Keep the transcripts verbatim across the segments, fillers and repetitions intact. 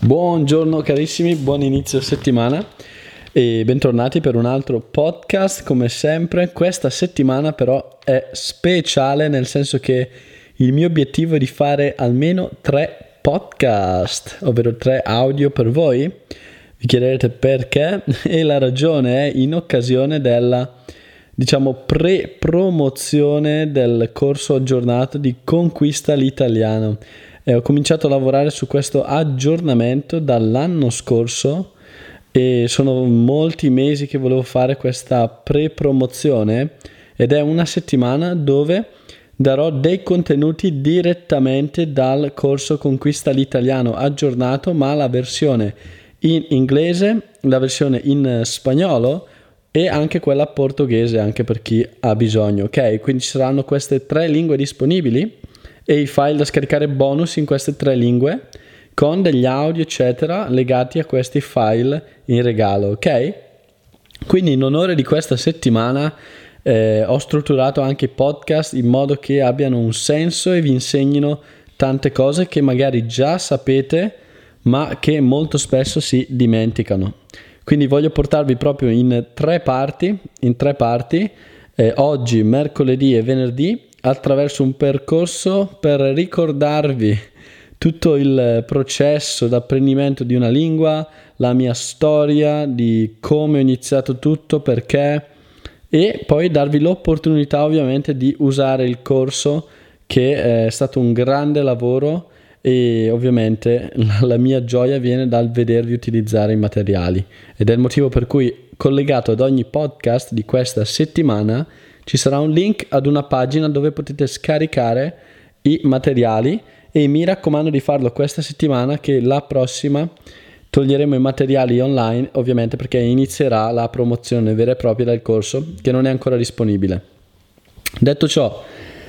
Buongiorno carissimi, buon inizio settimana e bentornati per un altro podcast. Come sempre questa settimana però è speciale, nel senso che il mio obiettivo è di fare almeno tre podcast, ovvero tre audio per voi. Vi chiederete perché, e la ragione è in occasione della, diciamo, pre-promozione del corso aggiornato di Conquista l'Italiano. E ho cominciato a lavorare su questo aggiornamento dall'anno scorso e sono molti mesi che volevo fare questa pre-promozione, ed è una settimana dove darò dei contenuti direttamente dal corso Conquista l'Italiano aggiornato, ma la versione in inglese, la versione in spagnolo e anche quella portoghese, anche per chi ha bisogno. Ok, quindi ci saranno queste tre lingue disponibili e i file da scaricare bonus in queste tre lingue con degli audio eccetera legati a questi file in regalo. Ok, quindi in onore di questa settimana eh, ho strutturato anche i podcast in modo che abbiano un senso e vi insegnino tante cose che magari già sapete ma che molto spesso si dimenticano. Quindi voglio portarvi proprio in tre parti in tre parti eh, oggi, mercoledì e venerdì, attraverso un percorso per ricordarvi tutto il processo d'apprendimento di una lingua, la mia storia, di come ho iniziato tutto, perché, e poi darvi l'opportunità ovviamente di usare il corso, che è stato un grande lavoro, e ovviamente la mia gioia viene dal vedervi utilizzare i materiali, ed è il motivo per cui collegato ad ogni podcast di questa settimana ci sarà un link ad una pagina dove potete scaricare i materiali, e mi raccomando di farlo questa settimana, che la prossima toglieremo i materiali online, ovviamente perché inizierà la promozione vera e propria del corso, che non è ancora disponibile. Detto ciò,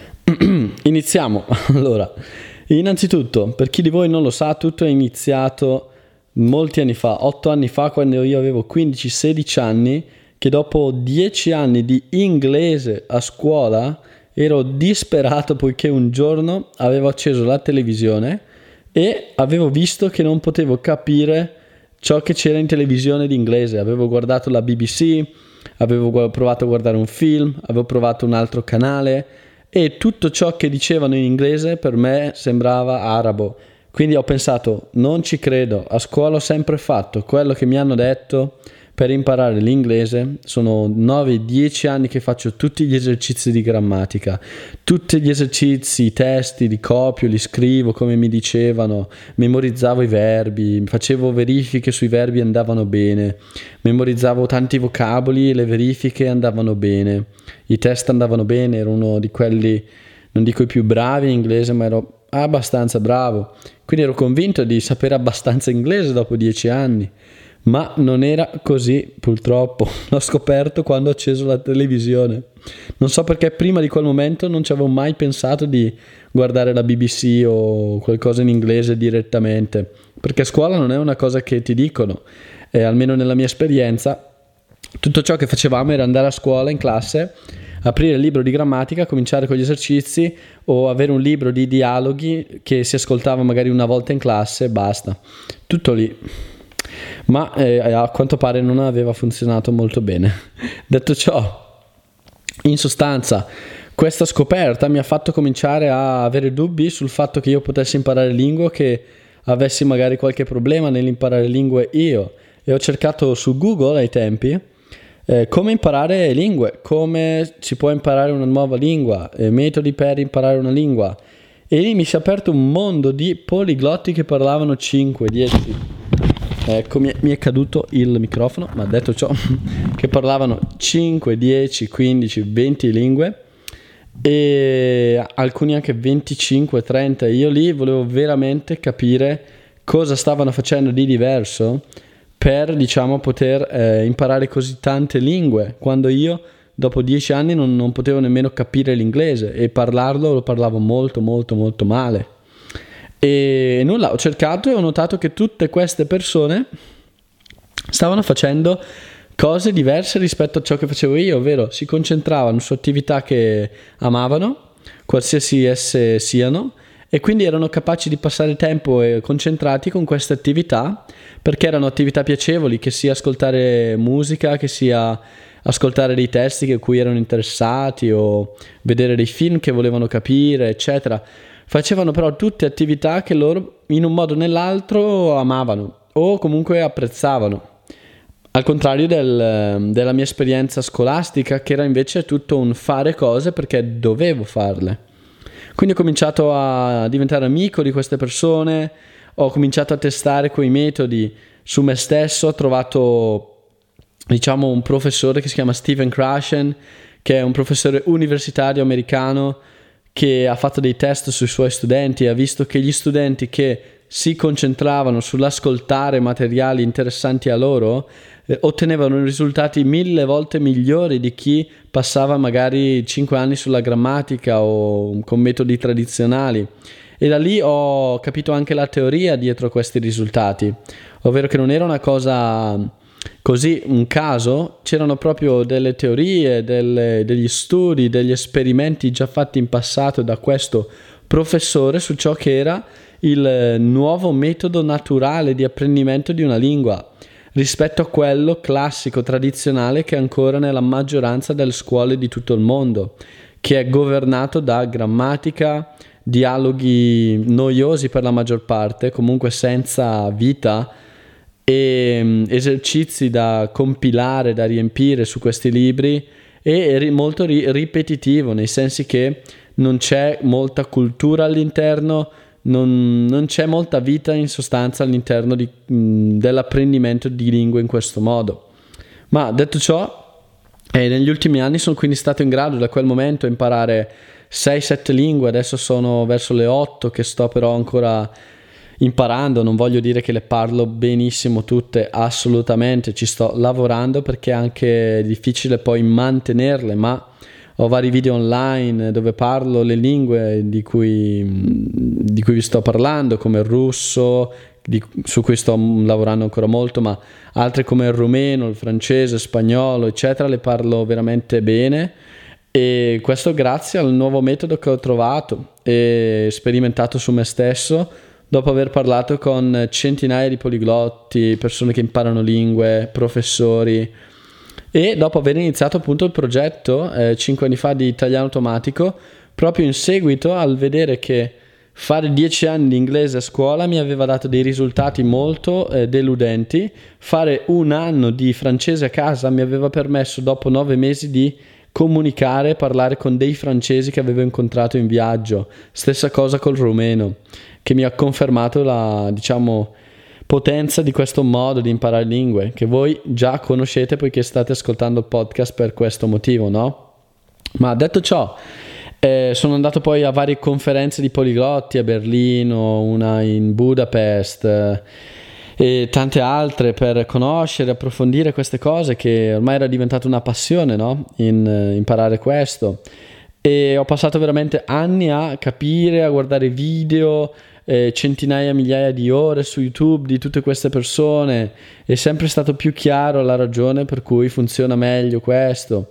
iniziamo. Allora, innanzitutto, per chi di voi non lo sa, tutto è iniziato molti anni fa, otto anni fa, quando io avevo quindici sedici anni, che dopo dieci anni di inglese a scuola ero disperato, poiché un giorno avevo acceso la televisione e avevo visto che non potevo capire ciò che c'era in televisione di inglese. Avevo guardato la B B C, avevo provato a guardare un film, avevo provato un altro canale, e tutto ciò che dicevano in inglese per me sembrava arabo. Quindi ho pensato, non ci credo, a scuola ho sempre fatto quello che mi hanno detto per imparare l'inglese. Sono nove dieci anni che faccio tutti gli esercizi di grammatica, tutti gli esercizi, i testi, li copio, li scrivo come mi dicevano, memorizzavo i verbi, facevo verifiche sui verbi, andavano bene, memorizzavo tanti vocaboli e le verifiche andavano bene, i test andavano bene, ero uno di quelli, non dico i più bravi in inglese, ma ero abbastanza bravo, quindi ero convinto di sapere abbastanza inglese dopo dieci anni. Ma non era così, purtroppo. L'ho scoperto quando ho acceso la televisione. Non so perché prima di quel momento non ci avevo mai pensato di guardare la B B C o qualcosa in inglese direttamente, perché a scuola non è una cosa che ti dicono, e almeno nella mia esperienza tutto ciò che facevamo era andare a scuola in classe, aprire il libro di grammatica, cominciare con gli esercizi, o avere un libro di dialoghi che si ascoltava magari una volta in classe e basta. Tutto lì. Ma eh, a quanto pare non aveva funzionato molto bene. Detto ciò, in sostanza, questa scoperta mi ha fatto cominciare a avere dubbi sul fatto che io potessi imparare lingue, che avessi magari qualche problema nell'imparare lingue io, e ho cercato su Google ai tempi eh, come imparare lingue, come si può imparare una nuova lingua, eh, metodi per imparare una lingua, e lì mi si è aperto un mondo di poliglotti che parlavano cinque dieci, ecco, mi è, mi è caduto il microfono, ma detto ciò, che parlavano cinque, dieci, quindici, venti lingue, e alcuni anche venticinque, trenta. Io lì volevo veramente capire cosa stavano facendo di diverso per, diciamo, poter eh, imparare così tante lingue, quando io dopo dieci anni non, non potevo nemmeno capire l'inglese, e parlarlo lo parlavo molto molto molto male. E nulla, ho cercato e ho notato che tutte queste persone stavano facendo cose diverse rispetto a ciò che facevo io, ovvero si concentravano su attività che amavano, qualsiasi esse siano, e quindi erano capaci di passare tempo e concentrati con queste attività, perché erano attività piacevoli, che sia ascoltare musica, che sia ascoltare dei testi a cui erano interessati o vedere dei film che volevano capire, eccetera. Facevano però tutte attività che loro in un modo o nell'altro amavano o comunque apprezzavano. Al contrario del, della mia esperienza scolastica, che era invece tutto un fare cose perché dovevo farle. Quindi ho cominciato a diventare amico di queste persone, ho cominciato a testare quei metodi su me stesso, ho trovato, diciamo, un professore che si chiama Steven Krashen, che è un professore universitario americano che ha fatto dei test sui suoi studenti e ha visto che gli studenti che si concentravano sull'ascoltare materiali interessanti a loro eh, ottenevano risultati mille volte migliori di chi passava magari cinque anni sulla grammatica o con metodi tradizionali. E da lì ho capito anche la teoria dietro questi risultati, ovvero che non era una cosa così, un caso, c'erano proprio delle teorie, delle, degli studi, degli esperimenti già fatti in passato da questo professore su ciò che era il nuovo metodo naturale di apprendimento di una lingua rispetto a quello classico, tradizionale, che è ancora nella maggioranza delle scuole di tutto il mondo, che è governato da grammatica, dialoghi noiosi per la maggior parte, comunque senza vita, e esercizi da compilare, da riempire su questi libri, e molto ri- ripetitivo, nei sensi che non c'è molta cultura all'interno, non, non c'è molta vita in sostanza all'interno di, mh, dell'apprendimento di lingue in questo modo. Ma detto ciò, eh, negli ultimi anni sono quindi stato in grado da quel momento imparare sei sette lingue, adesso sono verso le otto che sto però ancora imparando, non voglio dire che le parlo benissimo tutte, assolutamente, ci sto lavorando perché è anche difficile poi mantenerle, ma ho vari video online dove parlo le lingue di cui, di cui vi sto parlando, come il russo, di, su cui sto lavorando ancora molto, ma altre come il rumeno, il francese, il spagnolo, eccetera, le parlo veramente bene, e questo grazie al nuovo metodo che ho trovato e sperimentato su me stesso, dopo aver parlato con centinaia di poliglotti, persone che imparano lingue, professori, e dopo aver iniziato appunto il progetto eh, cinque anni fa di Italiano Automatico, proprio in seguito al vedere che fare dieci anni di inglese a scuola mi aveva dato dei risultati molto eh, deludenti, fare un anno di francese a casa mi aveva permesso dopo nove mesi di comunicare e parlare con dei francesi che avevo incontrato in viaggio, stessa cosa col rumeno, che mi ha confermato la, diciamo, potenza di questo modo di imparare lingue, che voi già conoscete poiché state ascoltando il podcast per questo motivo, no? Ma detto ciò, eh, sono andato poi a varie conferenze di poliglotti a Berlino, una in Budapest eh, e tante altre, per conoscere, approfondire queste cose, che ormai era diventata una passione, no? In, eh, imparare questo. E ho passato veramente anni a capire, a guardare video, eh, centinaia, migliaia di ore su YouTube di tutte queste persone. È sempre stato più chiaro la ragione per cui funziona meglio questo.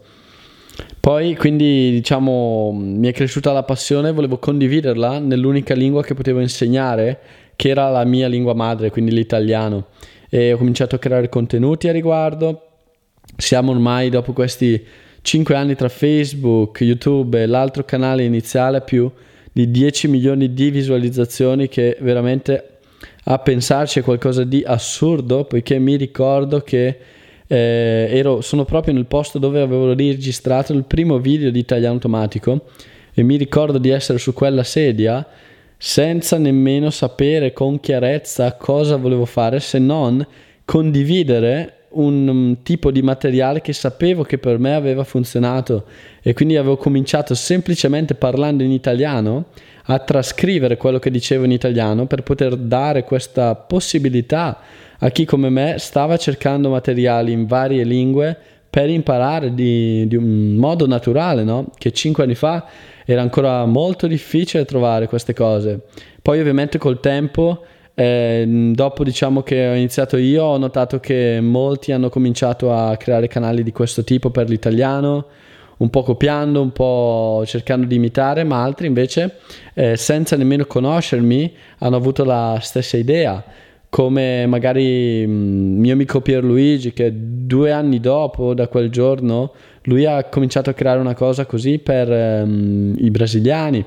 Poi quindi, diciamo, mi è cresciuta la passione e volevo condividerla nell'unica lingua che potevo insegnare, che era la mia lingua madre, quindi l'italiano, e ho cominciato a creare contenuti a riguardo. Siamo ormai, dopo questi cinque anni tra Facebook, YouTube e l'altro canale iniziale, a più di dieci milioni di visualizzazioni, che veramente, a pensarci, è qualcosa di assurdo, poiché mi ricordo che eh, ero, sono proprio nel posto dove avevo registrato il primo video di Italiano Automatico, e mi ricordo di essere su quella sedia senza nemmeno sapere con chiarezza cosa volevo fare, se non condividere un um, tipo di materiale che sapevo che per me aveva funzionato, e quindi avevo cominciato semplicemente parlando in italiano a trascrivere quello che dicevo in italiano per poter dare questa possibilità a chi come me stava cercando materiali in varie lingue per imparare di, di un modo naturale, no? Che cinque anni fa era ancora molto difficile trovare queste cose. Poi ovviamente col tempo, eh, dopo diciamo che ho iniziato io, ho notato che molti hanno cominciato a creare canali di questo tipo per l'italiano, un po' copiando, un po' cercando di imitare, ma altri invece eh, senza nemmeno conoscermi hanno avuto la stessa idea, come magari mh, mio amico Pierluigi, che due anni dopo da quel giorno lui ha cominciato a creare una cosa così per ehm, i brasiliani.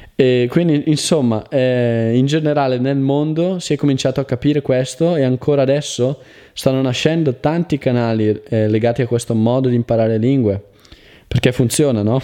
E quindi insomma eh, in generale nel mondo si è cominciato a capire questo, e ancora adesso stanno nascendo tanti canali eh, legati a questo modo di imparare lingue, perché funziona, no?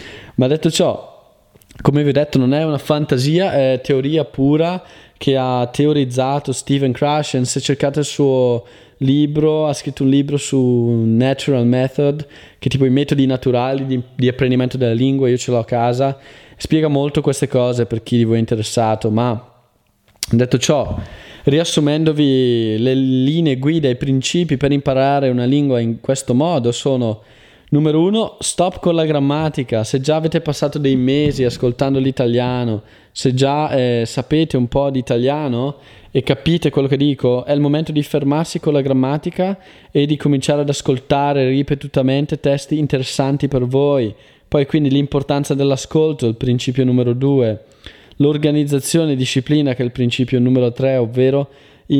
Ma detto ciò, come vi ho detto, non è una fantasia, è teoria pura che ha teorizzato Steven Krashen. Se cercate il suo libro, ha scritto un libro su Natural Method, che è tipo i metodi naturali di, di apprendimento della lingua. Io ce l'ho a casa, spiega molto queste cose per chi di voi è interessato. Ma detto ciò, riassumendovi le linee guida, i principi per imparare una lingua in questo modo sono: numero uno, stop con la grammatica. Se già avete passato dei mesi ascoltando l'italiano, se già eh, sapete un po' di italiano e capite quello che dico, è il momento di fermarsi con la grammatica e di cominciare ad ascoltare ripetutamente testi interessanti per voi. Poi quindi l'importanza dell'ascolto, il principio numero due, l'organizzazione e disciplina, che è il principio numero tre, ovvero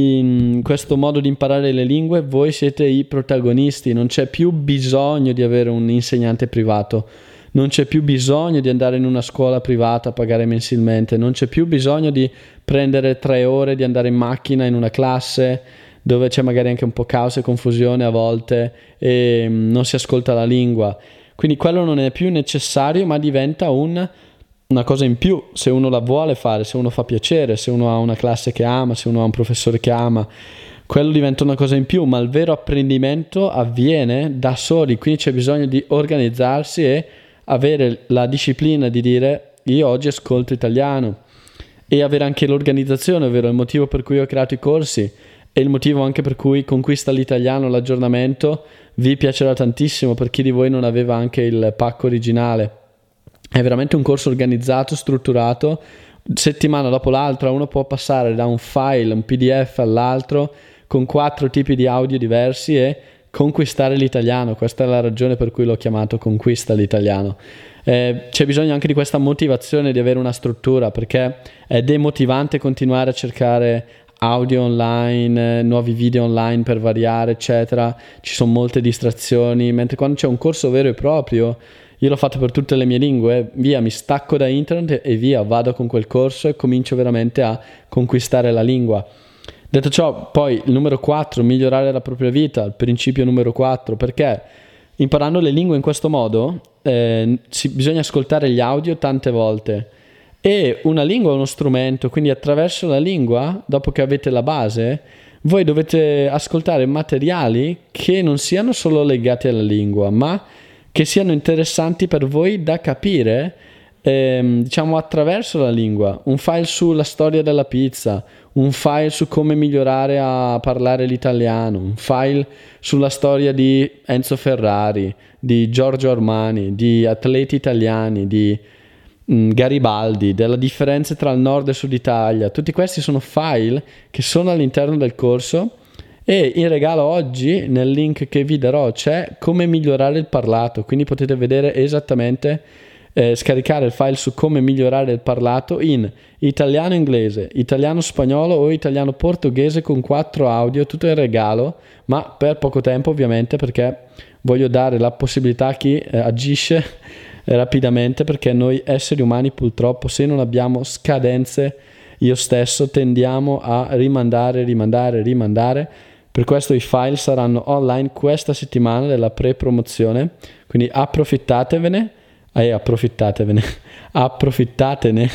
in questo modo di imparare le lingue voi siete i protagonisti. Non c'è più bisogno di avere un insegnante privato, non c'è più bisogno di andare in una scuola privata a pagare mensilmente, non c'è più bisogno di prendere tre ore di andare in macchina in una classe dove c'è magari anche un po' caos e confusione a volte e non si ascolta la lingua. Quindi quello non è più necessario, ma diventa un una cosa in più, se uno la vuole fare, se uno fa piacere, se uno ha una classe che ama, se uno ha un professore che ama, quello diventa una cosa in più. Ma il vero apprendimento avviene da soli, quindi c'è bisogno di organizzarsi e avere la disciplina di dire: io oggi ascolto italiano, e avere anche l'organizzazione, ovvero il motivo per cui ho creato i corsi e il motivo anche per cui Conquista l'Italiano, l'aggiornamento, vi piacerà tantissimo per chi di voi non aveva anche il pacco originale. È veramente un corso organizzato, strutturato, settimana dopo l'altra uno può passare da un file, un P D F all'altro, con quattro tipi di audio diversi e conquistare l'italiano. Questa è la ragione per cui l'ho chiamato Conquista l'Italiano. Eh, c'è bisogno anche di questa motivazione, di avere una struttura, perché è demotivante continuare a cercare audio online, nuovi video online per variare, eccetera. Ci sono molte distrazioni, mentre quando c'è un corso vero e proprio, io l'ho fatto per tutte le mie lingue, via, mi stacco da internet e via, vado con quel corso e comincio veramente a conquistare la lingua. Detto ciò, poi il numero quattro, migliorare la propria vita, il principio numero quattro, perché imparando le lingue in questo modo eh, si, bisogna ascoltare gli audio tante volte, e una lingua è uno strumento, quindi attraverso la lingua, dopo che avete la base, voi dovete ascoltare materiali che non siano solo legati alla lingua, ma che siano interessanti per voi da capire, ehm, diciamo attraverso la lingua. Un file sulla storia della pizza, un file su come migliorare a parlare l'italiano, un file sulla storia di Enzo Ferrari, di Giorgio Armani, di atleti italiani, di mh, Garibaldi, della differenza tra il nord e il sud Italia. Tutti questi sono file che sono all'interno del corso. E in regalo oggi nel link che vi darò c'è come migliorare il parlato, quindi potete vedere esattamente, eh, scaricare il file su come migliorare il parlato in italiano inglese, italiano spagnolo o italiano portoghese, con quattro audio, tutto in regalo, ma per poco tempo ovviamente, perché voglio dare la possibilità a chi eh, agisce rapidamente, perché noi esseri umani purtroppo, se non abbiamo scadenze, io stesso tendiamo a rimandare, rimandare, rimandare. Per questo i file saranno online questa settimana della pre-promozione, quindi approfittatevene, eh, approfittatevene, approfittatene,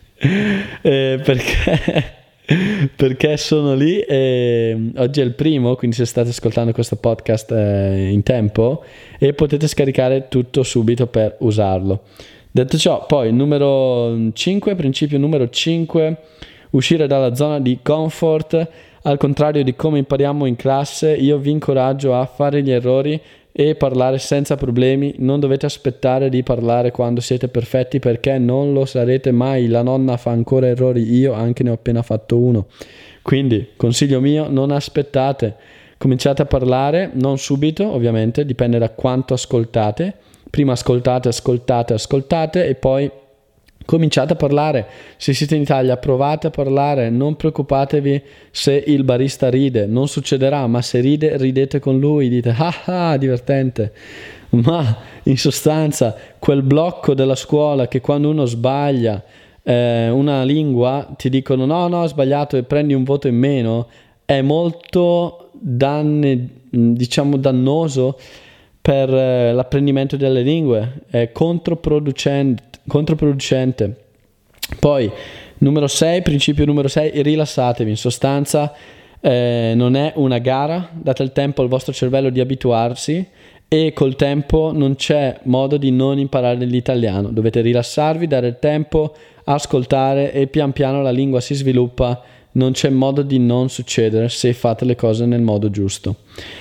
eh, perché, perché sono lì e oggi è il primo, quindi se state ascoltando questo podcast eh, in tempo, e potete scaricare tutto subito per usarlo. Detto ciò, poi numero cinque, principio numero cinque, uscire dalla zona di comfort. Al contrario di come impariamo in classe, io vi incoraggio a fare gli errori e parlare senza problemi. Non dovete aspettare di parlare quando siete perfetti, perché non lo sarete mai. La nonna fa ancora errori, io anche ne ho appena fatto uno. Quindi, consiglio mio, non aspettate. Cominciate a parlare, non subito, ovviamente, dipende da quanto ascoltate, Prima ascoltate, ascoltate, ascoltate e poi cominciate a parlare. Se siete in Italia, provate a parlare, non preoccupatevi se il barista ride, non succederà, ma se ride, ridete con lui, dite ah ah, divertente. Ma in sostanza quel blocco della scuola che quando uno sbaglia eh, una lingua ti dicono no no ho sbagliato e prendi un voto in meno, è molto danne, diciamo dannoso per eh, l'apprendimento delle lingue, è controproducente, controproducente. Poi numero sei, principio numero sei, rilassatevi. In sostanza eh, non è una gara, date il tempo al vostro cervello di abituarsi e col tempo non c'è modo di non imparare l'italiano, dovete rilassarvi, dare il tempo, ascoltare e pian piano la lingua si sviluppa, non c'è modo di non succedere se fate le cose nel modo giusto.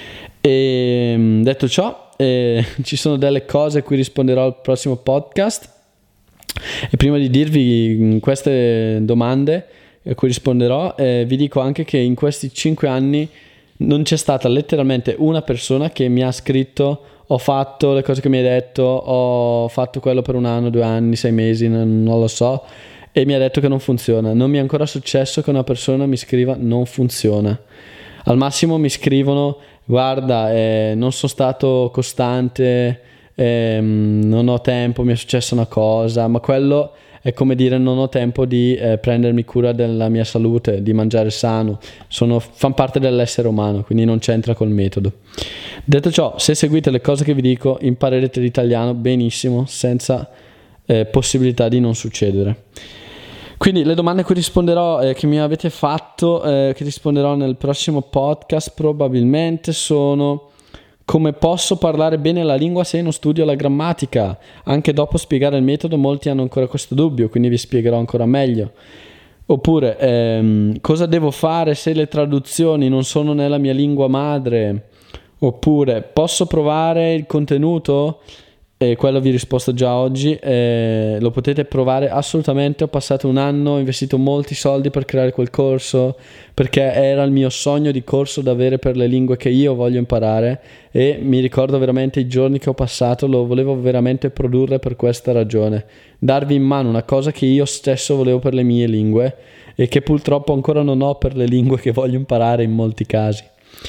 E detto ciò, eh, ci sono delle cose a cui risponderò al prossimo podcast e prima di dirvi queste domande a cui risponderò eh, vi dico anche che in questi cinque anni non c'è stata letteralmente una persona che mi ha scritto ho fatto le cose che mi hai detto, ho fatto quello per un anno, due anni, sei mesi, non, non lo so, e mi ha detto che non funziona. Non mi è ancora successo che una persona mi scriva non funziona. Al massimo mi scrivono guarda eh, non sono stato costante, eh, non ho tempo, mi è successa una cosa, ma quello è come dire non ho tempo di eh, prendermi cura della mia salute, di mangiare sano, sono, fanno parte dell'essere umano, quindi non c'entra col metodo. Detto ciò, se seguite le cose che vi dico imparerete l'italiano benissimo, senza eh, possibilità di non succedere. Quindi le domande a cui risponderò, eh, che mi avete fatto, eh, che risponderò nel prossimo podcast probabilmente sono: come posso parlare bene la lingua se non studio la grammatica? Anche dopo spiegare il metodo molti hanno ancora questo dubbio, quindi vi spiegherò ancora meglio. Oppure ehm, cosa devo fare se le traduzioni non sono nella mia lingua madre? Oppure posso provare il contenuto? E quello vi ho risposto già oggi, eh, lo potete provare assolutamente. Ho passato un anno, ho investito molti soldi per creare quel corso perché era il mio sogno di corso da avere per le lingue che io voglio imparare e mi ricordo veramente i giorni che ho passato, lo volevo veramente produrre per questa ragione, darvi in mano una cosa che io stesso volevo per le mie lingue e che purtroppo ancora non ho per le lingue che voglio imparare in molti casi.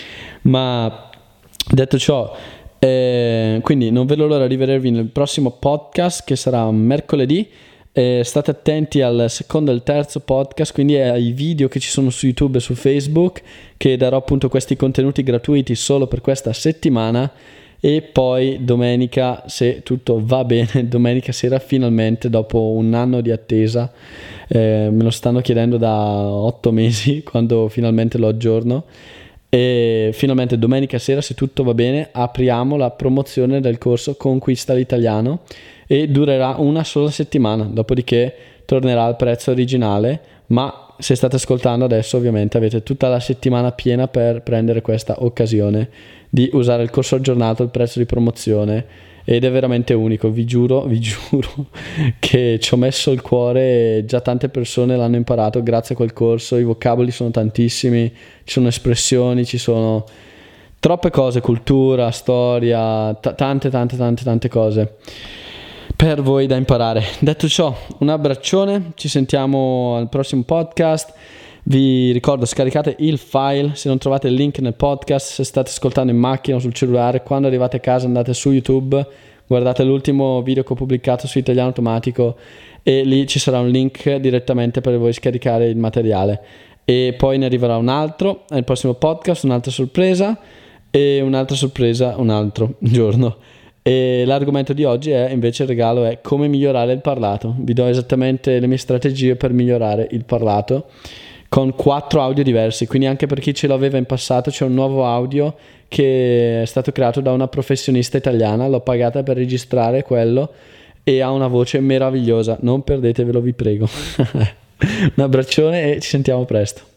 Ma detto ciò, Eh, quindi non vedo l'ora di vedervi nel prossimo podcast che sarà mercoledì. Eh, state attenti al secondo e al terzo podcast, quindi ai video che ci sono su YouTube e su Facebook, che darò appunto questi contenuti gratuiti solo per questa settimana. E poi domenica, se tutto va bene, domenica sera finalmente, dopo un anno di attesa, eh, me lo stanno chiedendo da otto mesi quando finalmente lo aggiorno. E finalmente domenica sera, se tutto va bene, apriamo la promozione del corso Conquista l'Italiano e durerà una sola settimana, dopodiché tornerà al prezzo originale, ma se state ascoltando adesso ovviamente avete tutta la settimana piena per prendere questa occasione di usare il corso aggiornato, il prezzo di promozione, ed è veramente unico, vi giuro, vi giuro che ci ho messo il cuore e già tante persone l'hanno imparato grazie a quel corso. I vocaboli sono tantissimi, ci sono espressioni, ci sono troppe cose, cultura, storia, t- tante tante tante tante cose per voi da imparare. Detto ciò, un abbraccione, ci sentiamo al prossimo podcast. Vi ricordo, scaricate il file se non trovate il link nel podcast, se state ascoltando in macchina o sul cellulare, quando arrivate a casa andate su YouTube, guardate l'ultimo video che ho pubblicato su Italiano Automatico e lì ci sarà un link direttamente per voi scaricare il materiale. E poi ne arriverà un altro nel prossimo podcast, un'altra sorpresa e un'altra sorpresa un altro giorno. E l'argomento di oggi è invece, il regalo è come migliorare il parlato. Vi do esattamente le mie strategie per migliorare il parlato con quattro audio diversi, quindi anche per chi ce l'aveva in passato c'è un nuovo audio che è stato creato da una professionista italiana, l'ho pagata per registrare quello e ha una voce meravigliosa, non perdetevelo, vi prego. Un abbraccione e ci sentiamo presto.